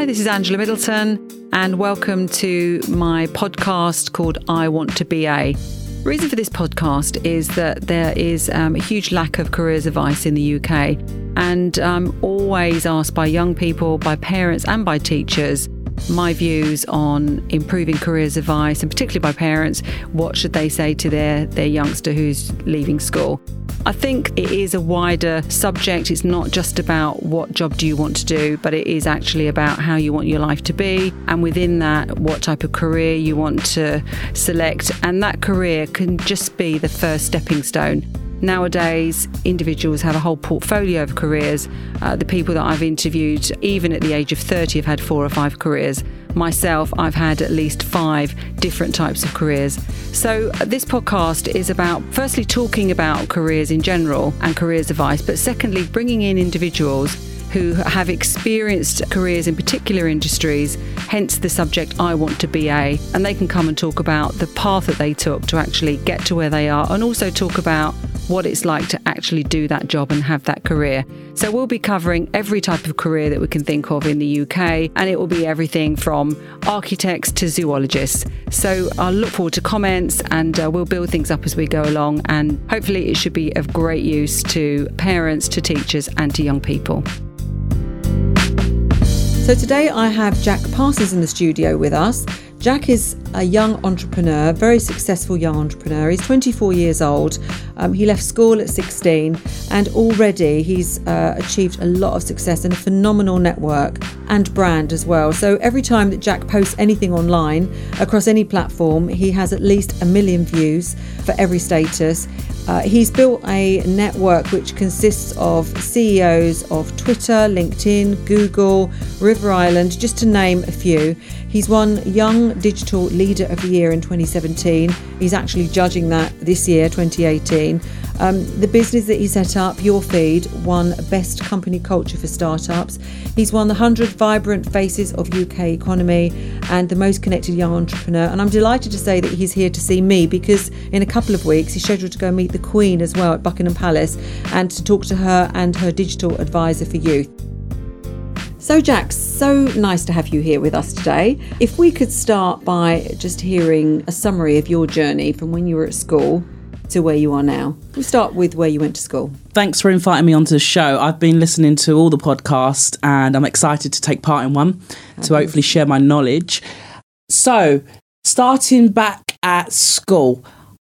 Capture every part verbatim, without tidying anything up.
Hi, this is Angela Middleton, and welcome to my podcast called I Want to Be A. The reason for this podcast is that there is um, a huge lack of careers advice in the U K, and I'm always asked by young people, by parents and by teachers, my views on improving careers advice, and particularly by parents, what should they say to their, their youngster who's leaving school. I think it is a wider subject. It's not just about what job do you want to do, but it is actually about how you want your life to be, and within that, what type of career you want to select. And that career can just be the first stepping stone. Nowadays, individuals have a whole portfolio of careers. Uh, the people that I've interviewed, even at the age of thirty, have had four or five careers. Myself, I've had at least five different types of careers. So uh, this podcast is about, firstly, talking about careers in general and careers advice, but secondly, bringing in individuals who have experienced careers in particular industries, hence the subject I Want to Be A. And they can come and talk about the path that they took to actually get to where they are, and also talk about what it's like to actually do that job and have that career. So we'll be covering every type of career that we can think of in the U K, and it will be everything from architects to zoologists. So I'll look forward to comments, and uh, we'll build things up as we go along, and hopefully it should be of great use to parents, to teachers and to young people. So today I have Jack Parsons in the studio with us. Jack is a young entrepreneur, very successful young entrepreneur. He's twenty-four years old. Um, he left school at sixteen, and already he's uh, achieved a lot of success and a phenomenal network and brand as well. So every time that Jack posts anything online across any platform, he has at least a million views for every status. Uh, he's built a network which consists of C E Os of Twitter, LinkedIn, Google, River Island, just to name a few. He's won Young Digital Leader of the Year in twenty seventeen. He's actually judging that this year, twenty eighteen. Um, the business that he set up, Your Feed, won Best Company Culture for Startups. He's won the one hundred Vibrant Faces of U K Economy and the Most Connected Young Entrepreneur. And I'm delighted to say that he's here to see me, because in a couple of weeks he's scheduled to go meet the Queen as well at Buckingham Palace, and to talk to her and her digital advisor for youth. So Jack, so nice to have you here with us today. If we could start by just hearing a summary of your journey from when you were at school to where you are now. We'll start with where you went to school. Thanks for inviting me onto the show. I've been listening to all the podcasts, and I'm excited to take part in one okay. to hopefully share my knowledge. So, starting back at school,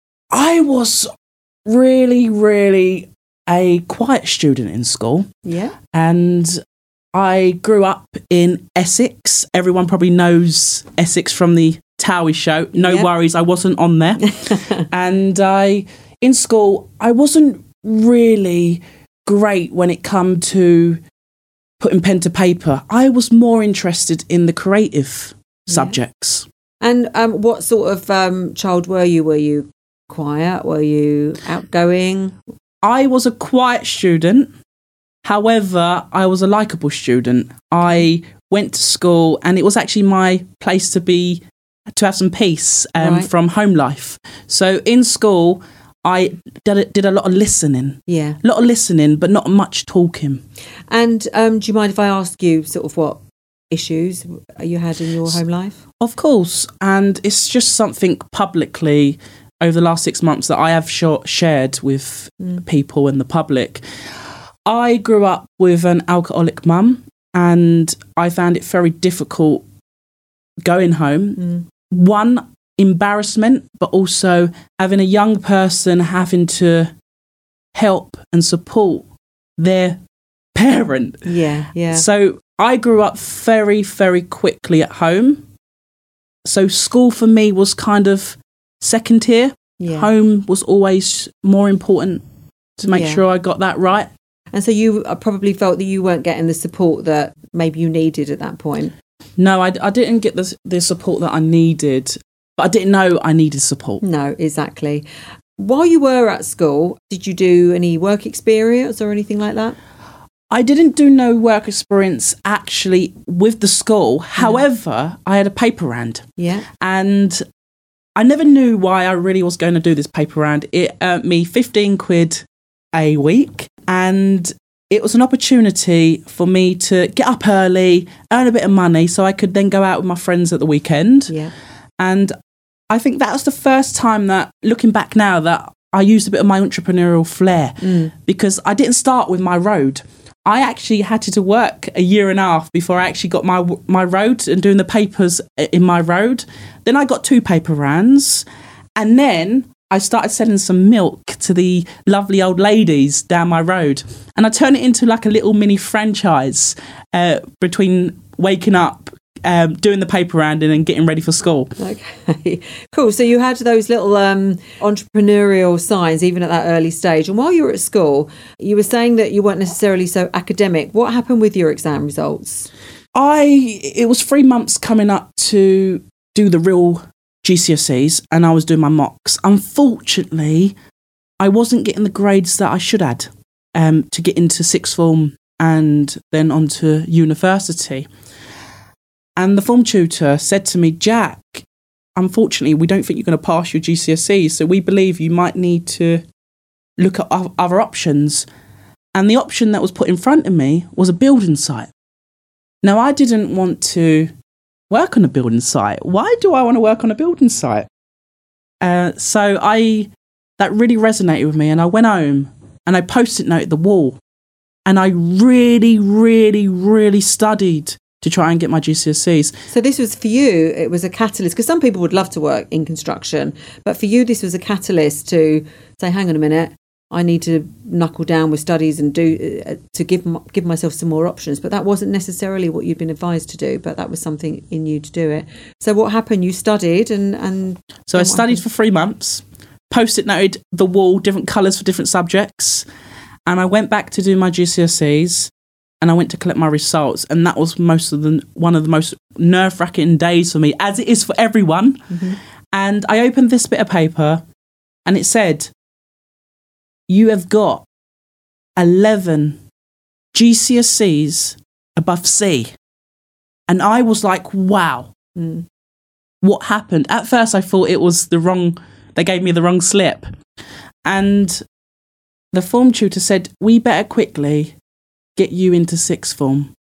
I was really, really a quiet student in school. Yeah. And I grew up in Essex. Everyone probably knows Essex from the Towie show. No yep. worries, I wasn't on there. And I, in school, I wasn't really great when it come to putting pen to paper. I was more interested in the creative yeah. subjects. And um, what sort of um, child were you? Were you quiet? Were you outgoing? I was a quiet student. However, I was a likeable student. I went to school, and it was actually my place to be, to have some peace um, right. from home life. So in school, I did a, did a lot of listening. Yeah. A lot of listening, but not much talking. And um, do you mind if I ask you sort of what issues you had in your home life? Of course. And it's just something publicly over the last six months that I have sh- shared with mm. people in the public. I grew up with an alcoholic mum, and I found it very difficult going home. Mm. One, embarrassment, but also having a young person having to help and support their parent. Yeah, yeah. So I grew up very, very quickly at home. So school for me was kind of second tier. Yeah. Home was always more important to make yeah. sure I got that right. And so you probably felt that you weren't getting the support that maybe you needed at that point. No, I, I didn't get the, the support that I needed, but I didn't know I needed support. No, exactly. While you were at school, did you do any work experience or anything like that? I didn't do no work experience actually with the school. However, I had a paper round. Yeah. And I never knew why I really was going to do this paper round. It earned me fifteen quid a week, and it was an opportunity for me to get up early, earn a bit of money so I could then go out with my friends at the weekend. Yeah. And I think that was the first time that, looking back now, that I used a bit of my entrepreneurial flair Mm. because I didn't start with my road. I actually had to, to work a year and a half before I actually got my my road and doing the papers in my road. Then I got two paper rounds, and then I started selling some milk to the lovely old ladies down my road. And I turned it into like a little mini franchise uh, between waking up, um, doing the paper round and then getting ready for school. Okay, cool. So you had those little um, entrepreneurial signs even at that early stage. And while you were at school, you were saying that you weren't necessarily so academic. What happened with your exam results? I It was three months coming up to do the real G C S Es, and I was doing my mocks. Unfortunately, I wasn't getting the grades that I should have um, to get into sixth form and then onto university. And the form tutor said to me, Jack, unfortunately, we don't think you're going to pass your G C S Es, so we believe you might need to look at other options. And the option that was put in front of me was a building site. Now, I didn't want to work on a building site. Why do I want to work on a building site? Uh, so I that really resonated with me, and I went home and I post-it noted the wall, and I really, really, really studied to try and get my G C S Es. So this was for you, it was a catalyst, because some people would love to work in construction, but for you this was a catalyst to say, hang on a minute, I need to knuckle down with studies and do uh, to give give myself some more options. But that wasn't necessarily what you'd been advised to do, but that was something in you to do it. So what happened? You studied and... and so I studied happened? for three months, post-it noted the wall, different colours for different subjects. And I went back to do my G C S Es and I went to collect my results. And that was most of the one of the most nerve-wracking days for me, as it is for everyone. Mm-hmm. And I opened this bit of paper and it said, you have got eleven G C S Es above C. And I was like, wow, mm. what happened? At first, I thought it was the wrong, they gave me the wrong slip. And the form tutor said, we better quickly get you into sixth form.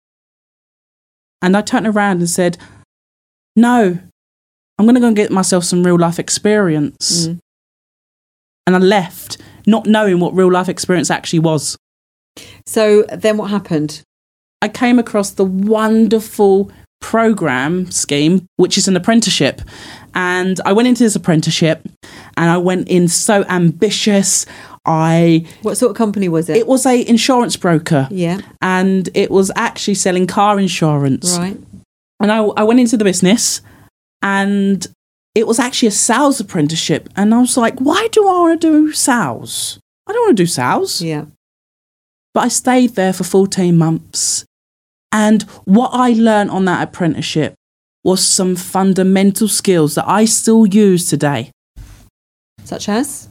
And I turned around and said, no, I'm going to go and get myself some real life experience. Mm. And I left, not knowing what real life experience actually was. So then what happened? I came across the wonderful program scheme, which is an apprenticeship. And I went into this apprenticeship and I went in so ambitious. I What sort of company was it? It was a insurance broker. Yeah. And it was actually selling car insurance. Right. And I, I went into the business and it was actually a sales apprenticeship. And I was like, why do I want to do sales? I don't want to do sales. Yeah. But I stayed there for fourteen months. And what I learned on that apprenticeship was some fundamental skills that I still use today. Such as?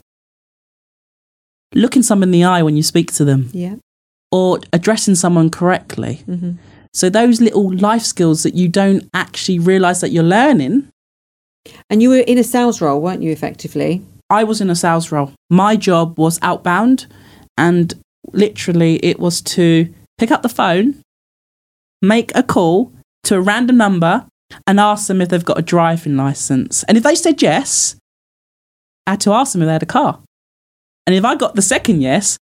Looking someone in the eye when you speak to them. Yeah. Or addressing someone correctly. Mm-hmm. So those little life skills that you don't actually realise that you're learning. And you were in a sales role, weren't you, effectively? I was in a sales role. My job was outbound, and literally it was to pick up the phone, make a call to a random number and ask them if they've got a driving licence. And if they said yes, I had to ask them if they had a car. And if I got the second yes,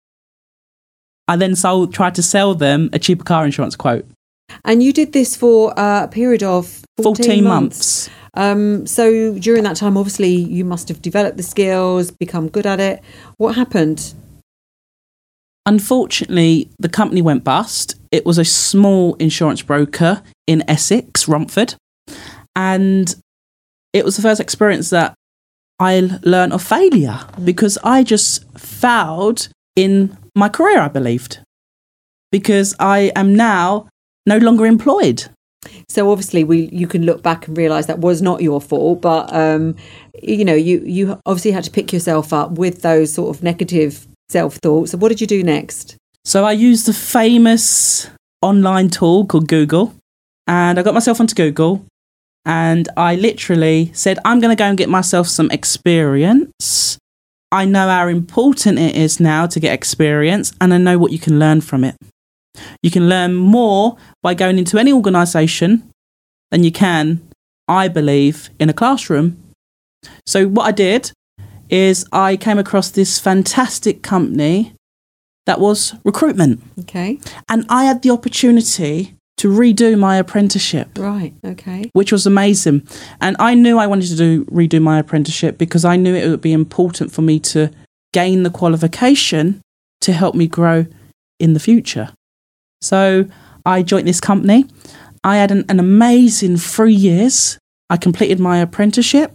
I then sold, tried to sell them a cheaper car insurance quote. And you did this for uh, a period of fourteen, fourteen months. months. Um, so during that time, obviously, you must have developed the skills, become good at it. What happened? Unfortunately, the company went bust. It was a small insurance broker in Essex, Romford. And it was the first experience that I learned of failure because I just failed in my career, I believed, because I am now no longer employed. So obviously we you can look back and realise that was not your fault, but um, you know, you, you obviously had to pick yourself up with those sort of negative self-thoughts. So what did you do next? So I used the famous online tool called Google, and I got myself onto Google and I literally said, I'm going to go and get myself some experience I know how important it is now to get experience, and I know what you can learn from it. You can learn more by going into any organisation than you can, I believe, in a classroom. So what I did is I came across this fantastic company that was recruitment. Okay. And I had the opportunity to redo my apprenticeship. Right, okay. Which was amazing. And I knew I wanted to do redo my apprenticeship because I knew it would be important for me to gain the qualification to help me grow in the future. So I joined this company. I had an, an amazing three years. I completed my apprenticeship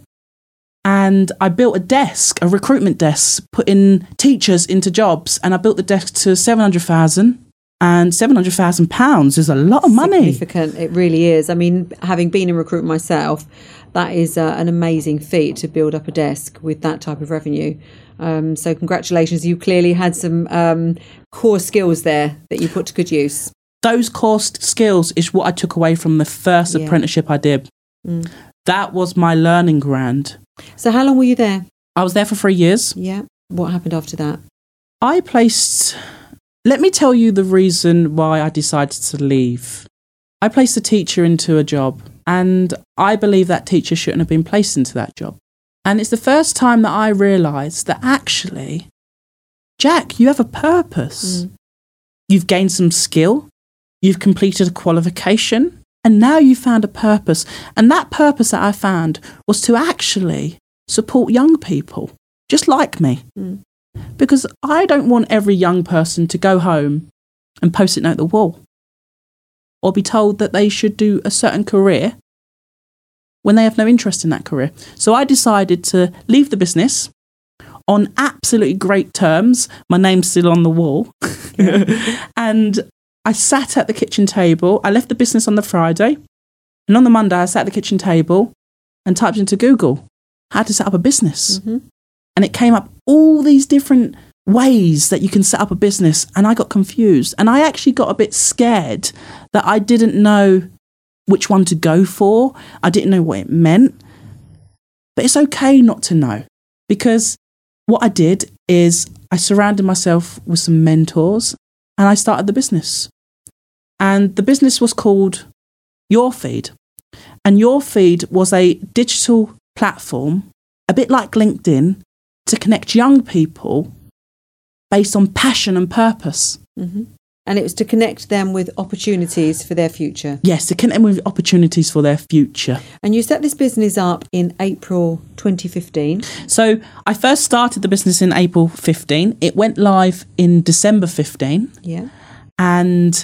and I built a desk, a recruitment desk, putting teachers into jobs. And I built the desk to seven hundred thousand. And seven hundred thousand pounds is a lot of money. Significant, it really is. I mean, having been in recruitment myself, that is uh, an amazing feat to build up a desk with that type of revenue. Um, so congratulations, you clearly had some um, core skills there that you put to good use. Those core skills is what I took away from the first Yeah. apprenticeship I did. Mm. That was my learning ground. So how long were you there? I was there for three years. Yeah. What happened after that? I placed... Let me tell you the reason why I decided to leave. I placed a teacher into a job, and I believe that teacher shouldn't have been placed into that job. And it's the first time that I realised that actually, Jack, you have a purpose. Mm. You've gained some skill, you've completed a qualification, and now you've found a purpose. And that purpose that I found was to actually support young people, just like me. Mm. Because I don't want every young person to go home and post it note at the wall or be told that they should do a certain career when they have no interest in that career. So I decided to leave the business on absolutely great terms. My name's still on the wall. And I sat at the kitchen table. I left the business on the Friday. And on the Monday, I sat at the kitchen table and typed into Google how to set up a business. Mm-hmm. And it came up all these different ways that you can set up a business. And I got confused. And I actually got a bit scared that I didn't know which one to go for. I didn't know what it meant. But it's okay not to know. Because what I did is I surrounded myself with some mentors and I started the business. And the business was called Your Feed. And Your Feed was a digital platform, a bit like LinkedIn, to connect young people based on passion and purpose. Mm-hmm. And it was to connect them with opportunities for their future. Yes, to connect them with opportunities for their future. And you set this business up in April twenty fifteen. So I first started the business in April fifteen. It went live in December fifteen. Yeah. And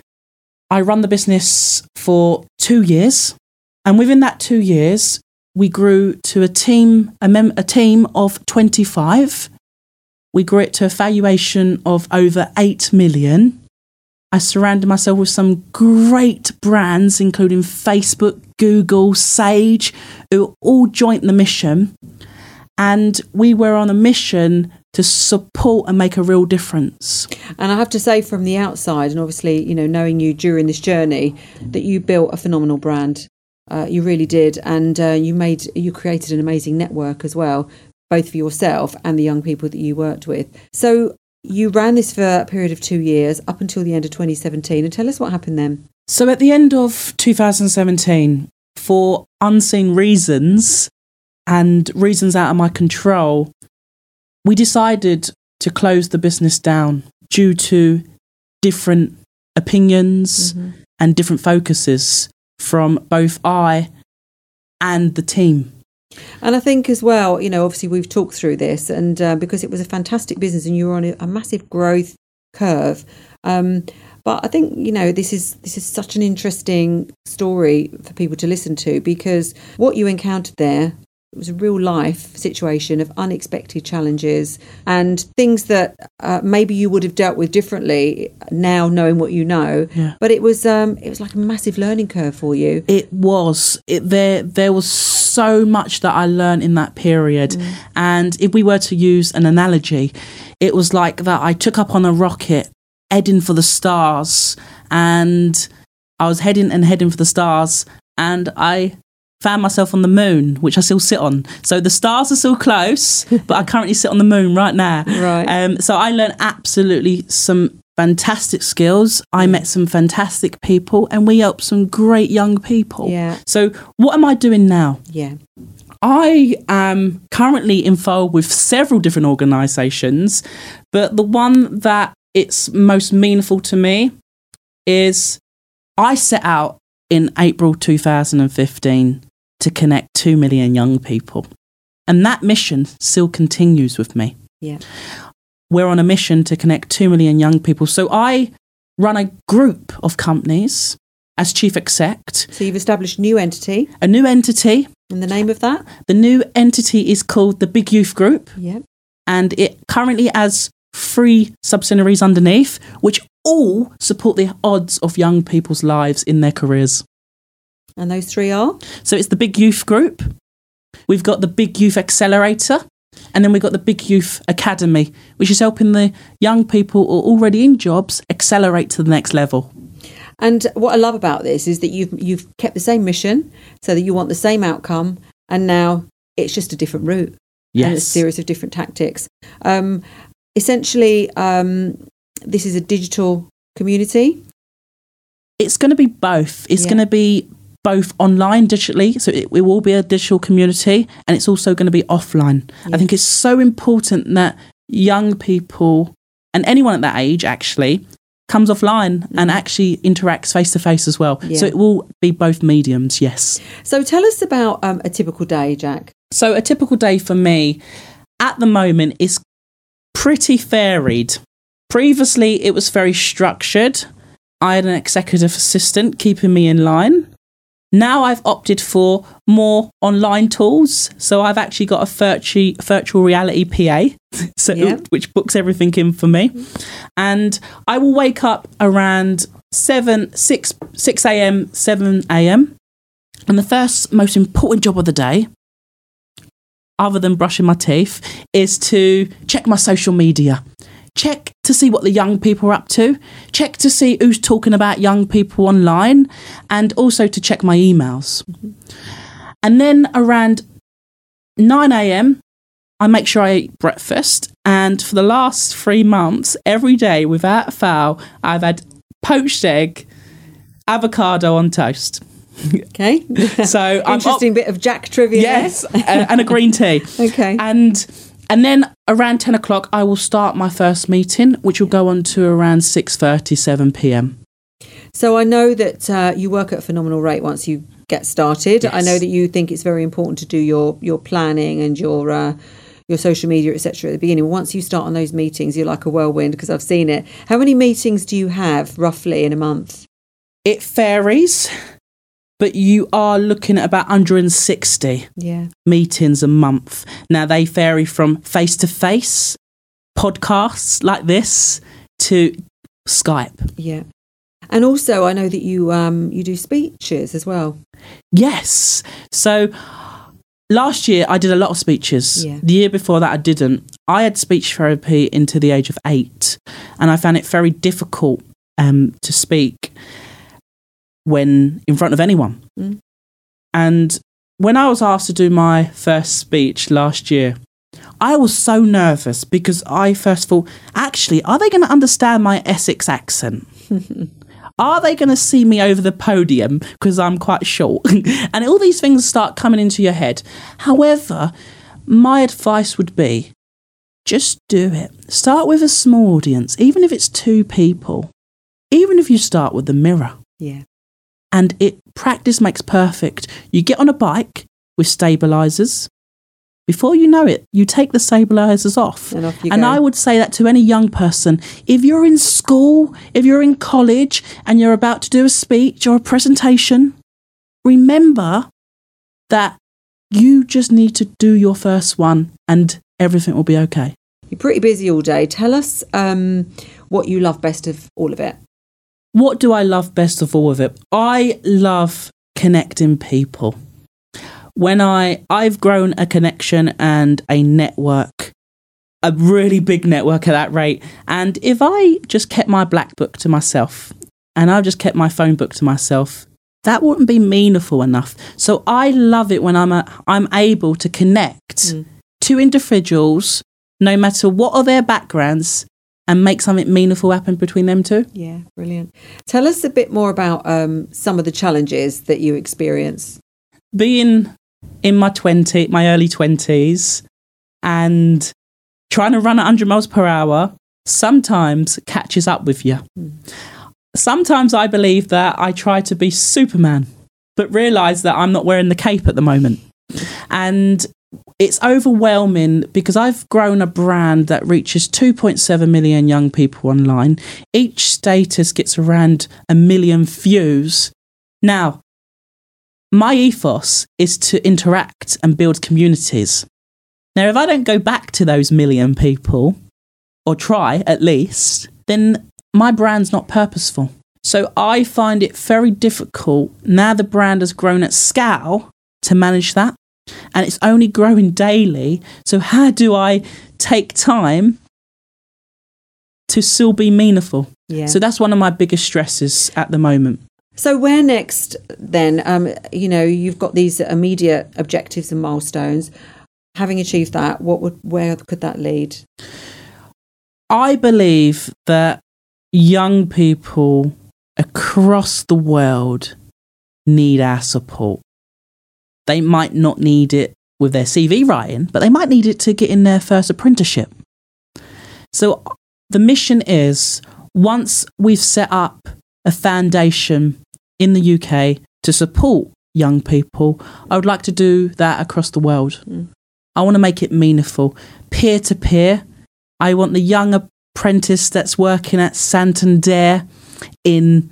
I run the business for two years. And within that two years, we grew to a team, a, mem- a team of twenty-five. We grew it to a valuation of over eight million. I surrounded myself with some great brands, including Facebook, Google, Sage, who all joined the mission. And we were on a mission to support and make a real difference. And I have to say from the outside, and obviously, you know, knowing you during this journey, that you built a phenomenal brand. Uh, you really did. And uh, you made, you created an amazing network as well, both for yourself and the young people that you worked with. So you ran this for a period of two years up until the end of twenty seventeen. And tell us what happened then. So at the end of two thousand seventeen, for unseen reasons and reasons out of my control, we decided to close the business down due to different opinions mm-hmm. and different focuses from both I and the team. And I think as well, you know, obviously we've talked through this and uh, because it was a fantastic business and you were on a, a massive growth curve. Um, but I think, you know, this is this is such an interesting story for people to listen to because what you encountered there was a real life situation of unexpected challenges and things that uh, maybe you would have dealt with differently now knowing what you know. Yeah. But it was um, it was like a massive learning curve for you. It was. It, there, there was so much that I learned in that period. Mm. And if we were to use an analogy, it was like that I took up on a rocket heading for the stars and I was heading and heading for the stars and I found myself on the moon, which I still sit on. So the stars are still close, but I currently sit on the moon right now. Right. Um, so I learned absolutely some fantastic skills. I met some fantastic people, and we helped some great young people. Yeah. So what am I doing now? Yeah. I am currently involved with several different organisations, but the one that it's most meaningful to me is I set out in April two thousand fifteen to connect two million young people. And that mission still continues with me. Yeah. We're on a mission to connect two million young people. So I run a group of companies as chief exec. So you've established a new entity. A new entity. And the name of that? The new entity is called the Big Youth Group. Yeah. And it currently has three subsidiaries underneath, which all support the odds of young people's lives in their careers. And those three are? So it's the Big Youth Group. We've got the Big Youth Accelerator. And then we've got the Big Youth Academy, which is helping the young people who are already in jobs accelerate to the next level. And what I love about this is that you've you've kept the same mission, so that you want the same outcome, and now it's just a different route. Yes. And a series of different tactics. Um, essentially, um, this is a digital community. It's going to be both. It's Yeah. going to be both online digitally, so it, it will be a digital community, and it's also going to be offline. Yeah. I think it's so important that young people, and anyone at that age actually, comes offline and actually interacts face to face as well. Yeah. So it will be both mediums, yes. So tell us about um, a typical day, Jack. So a typical day for me at the moment is pretty varied. Previously, it was very structured. I had an executive assistant keeping me in line. Now I've opted for more online tools. So I've actually got a virtual, virtual reality P A, so Yeah. which books everything in for me. And I will wake up around seven, six, six a.m., seven a.m. And the first most important job of the day, other than brushing my teeth, is to check my social media. Check to see what the young people are up to. Check to see who's talking about young people online, and also to check my emails. Mm-hmm. And then around nine a.m, I make sure I eat breakfast. And for the last three months, every day without fail, I've had poached egg, avocado on toast. Okay. So I'm interesting op- bit of Jack trivia. Yes, and, and a green tea. Okay. And and then around ten o'clock, I will start my first meeting, which will go on to around six thirty, seven p.m. So I know that uh, you work at a phenomenal rate once you get started. Yes. I know that you think it's very important to do your your planning and your uh, your social media, et cetera at the beginning. Once you start on those meetings, you're like a whirlwind, because I've seen it. How many meetings do you have roughly in a month? It varies, but you are looking at about one hundred sixty Yeah. meetings a month. Now, they vary from face-to-face, podcasts like this, to Skype. Yeah. And also, I know that you um you do speeches as well. Yes. So last year, I did a lot of speeches. Yeah. The year before that, I didn't. I had speech therapy into the age of eight, and I found it very difficult um, to speak when in front of anyone. Mm. And when I was asked to do my first speech last year, I was so nervous, because I first thought, actually, are they going to understand my Essex accent? Are they going to see me over the podium because I'm quite short? And all these things start coming into your head. However, my advice would be, just do it. Start with a small audience, even if it's two people. Even if you start with the mirror. Yeah. And it practice makes perfect. You get on a bike with stabilisers. Before you know it, you take the stabilisers off. And off you And go. I would say that to any young person. If you're in school, if you're in college, and you're about to do a speech or a presentation, remember that you just need to do your first one and everything will be okay. You're pretty busy all day. Tell us um what you love best of all of it. What do I love best of all of it? I love connecting people. When I, I've grown a connection and a network, a really big network at that rate. And if I just kept my black book to myself, and I just kept my phone book to myself, that wouldn't be meaningful enough. So I love it when I'm a, I'm able to connect mm. two individuals, no matter what are their backgrounds, and make something meaningful happen between them two. Yeah, brilliant. Tell us a bit more about um, some of the challenges that you experience. Being in my twenty, my early twenties, and trying to run at one hundred miles per hour sometimes catches up with you. Mm. Sometimes I believe that I try to be Superman, but realise that I'm not wearing the cape at the moment. And it's overwhelming because I've grown a brand that reaches two point seven million young people online. Each status gets around a million views. Now, my ethos is to interact and build communities. Now, if I don't go back to those million people, or try at least, then my brand's not purposeful. So I find it very difficult now the brand has grown at scale to manage that. And it's only growing daily. So how do I take time to still be meaningful? Yeah. So that's one of my biggest stresses at the moment. So where next then? Um, you know, you've got these immediate objectives and milestones. Having achieved that, what would where could that lead? I believe that young people across the world need our support. They might not need it with their C V writing, but they might need it to get in their first apprenticeship. So the mission is, once we've set up a foundation in the U K to support young people, I would like to do that across the world. Mm. I want to make it meaningful, peer-to-peer. I want the young apprentice that's working at Santander in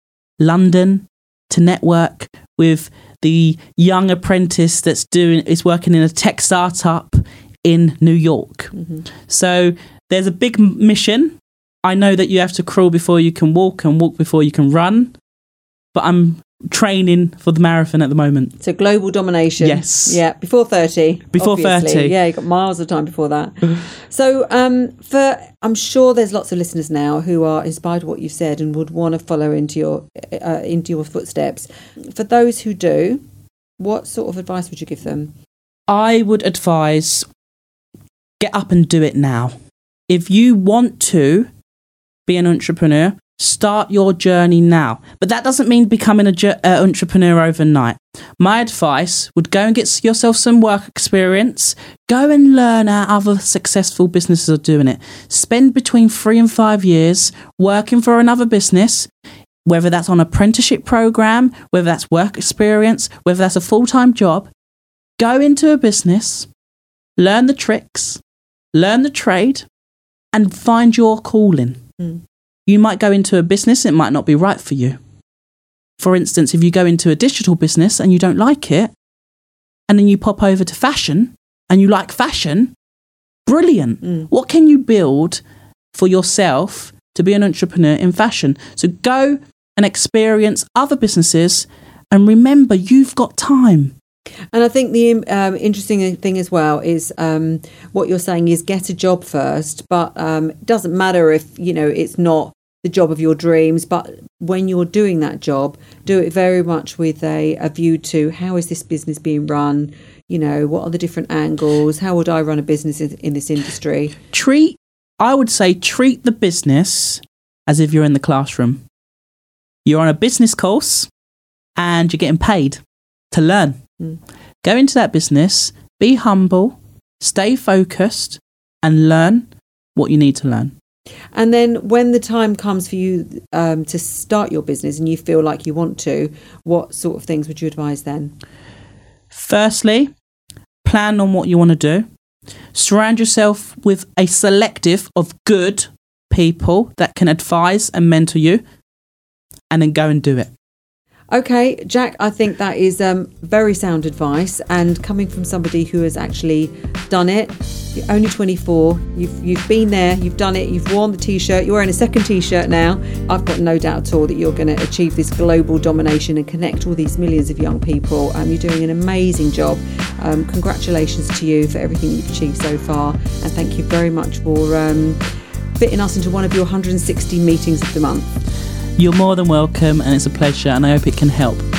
London to network with the young apprentice that's doing is working in a tech startup in New York. Mm-hmm. So there's a big mission. I know that you have to crawl before you can walk and walk before you can run, but I'm training for the marathon at the moment. So global domination. Yes. Yeah, before thirty. Before obviously. thirty. Yeah, you've got miles of time before that. So um, for I'm sure there's lots of listeners now who are inspired by what you've said and would want to follow into your uh, into your footsteps. For those who do, what sort of advice would you give them? I would advise, get up and do it now. If you want to be an entrepreneur, start your journey now. But that doesn't mean becoming an uh, entrepreneur overnight. My advice would go and get yourself some work experience. Go and learn how other successful businesses are doing it. Spend between three and five years working for another business, whether that's on an apprenticeship program, whether that's work experience, whether that's a full-time job. Go into a business, learn the tricks, learn the trade, and find your calling. Mm. You might go into a business, it might not be right for you. For instance, if you go into a digital business and you don't like it, and then you pop over to fashion and you like fashion, brilliant. Mm. What can you build for yourself to be an entrepreneur in fashion? So go and experience other businesses and remember, you've got time. And I think the um, interesting thing as well is um, what you're saying is get a job first, but um, it doesn't matter if, you know, it's not the job of your dreams, but when you're doing that job, do it very much with a, a view to how is this business being run? You know, what are the different angles? How would I run a business in, in this industry? Treat, I would say, treat the business as if you're in the classroom. You're on a business course and you're getting paid to learn. Mm. Go into that business, be humble, stay focused, and learn what you need to learn. And then when the time comes for you um, to start your business and you feel like you want to, what sort of things would you advise then? Firstly, plan on what you want to do. Surround yourself with a selective of good people that can advise and mentor you, and then go and do it. Okay, Jack, I think that is um, very sound advice, and coming from somebody who has actually done it. You're only twenty-four, you've you've been there, you've done it, you've worn the T-shirt, you're wearing a second T-shirt now. I've got no doubt at all that you're going to achieve this global domination and connect all these millions of young people. Um, you're doing an amazing job. Um, congratulations to you for everything you've achieved so far, and thank you very much for um, fitting us into one of your one hundred sixty meetings of the month. You're more than welcome, and it's a pleasure, and I hope it can help.